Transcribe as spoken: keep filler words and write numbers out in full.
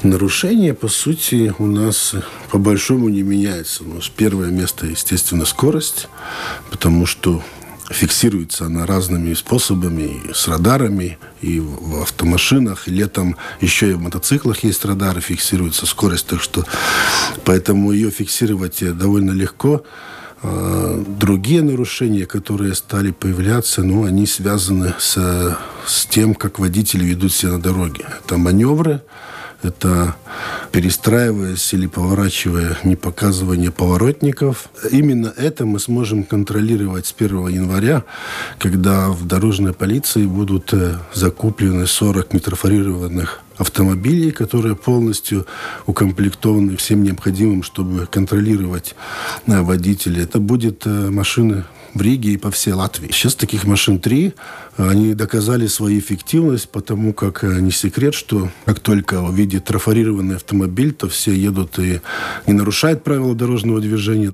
Нарушение, по сути, у нас по-большому не меняется. У нас первое место, естественно, скорость, потому что фиксируется она разными способами, и с радарами, и в автомашинах, и летом еще и в мотоциклах есть радары, фиксируется скорость, так что поэтому ее фиксировать довольно легко. Другие нарушения, которые стали появляться, ну, они связаны с, с тем, как водители ведут себя на дороге. Это маневры, это перестраиваясь или поворачивая, не показывание поворотников. Именно это мы сможем контролировать с первого января, когда в дорожной полиции будут закуплены сорок митрофорированных автомобилей, которые полностью укомплектованы всем необходимым, чтобы контролировать водителей. Это будут машины в Риге и по всей Латвии. Сейчас таких машин три. Они доказали свою эффективность, потому как не секрет, что как только увидят трафарированный автомобиль, то все едут и не нарушают правила дорожного движения.